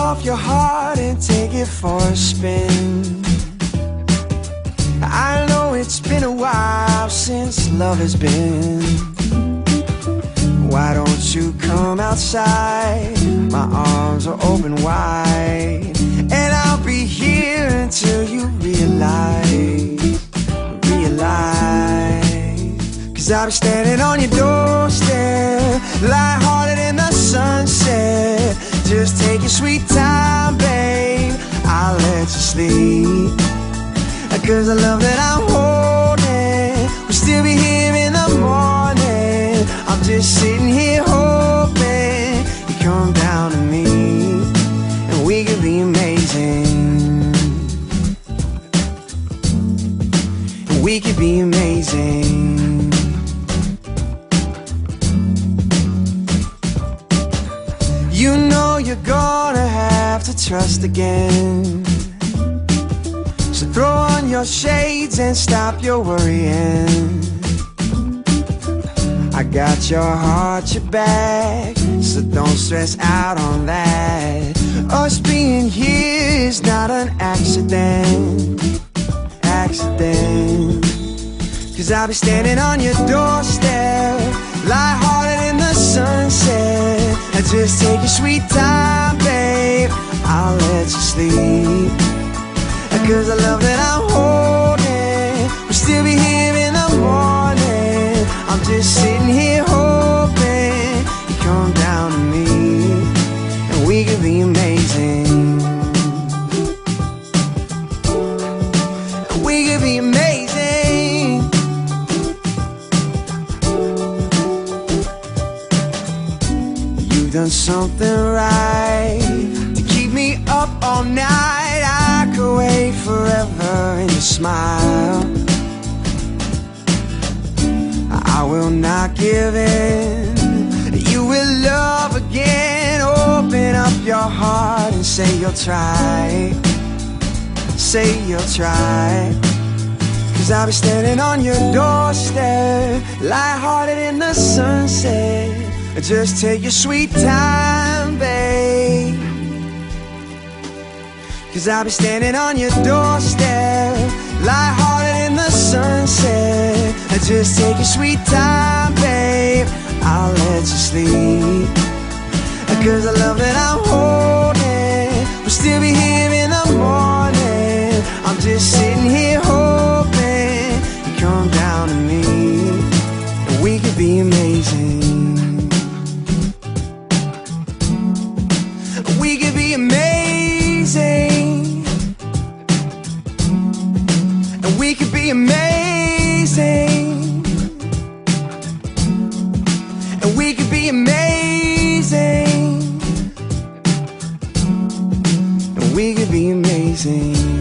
off your heart and take it for a spin. I know it's been a while since love has been. Why don't you come outside? My arms are open wide, and I'll be here until you realize. 'Cause I'll be standing on your doorstep, lighthearted in the sunset. Just take your sweet time, babe, I'll let you sleep. 'Cause the love that I'm holding will still be here in the morning. I'm just sitting here hoping you come down to me, and we could be amazing. And we could be amazing. You know you're gonna have to trust again. So throw on your shades and stop your worrying. I got your heart, your back, so don't stress out on that. Us being here is not an accident. 'Cause I'll be standing on your doorstep, lighthearted in the sunset. And just take your sweet time, babe, I'll let you sleep. 'Cause the love that I'm holding will still be here in the morning. I'm just sitting here hoping you come down to me, and we could be amazing. We could be amazing. You've done something right to keep me up all night. I could wait forever in your smile. I will not give in. You will love again. Open up your heart and say you'll try. Say you'll try. 'Cause I'll be standing on your doorstep, lighthearted in the sunset. Just take your sweet time, babe. 'Cause I'll be standing on your doorstep, lighthearted in the sunset. Just take your sweet time, babe, I'll let you sleep. 'Cause the love that I'm holding will still be here in the morning. I'm just sitting here hoping you come down to me, and we could be amazing. We could be amazing. And we could be amazing. And we could be amazing. And we could be amazing.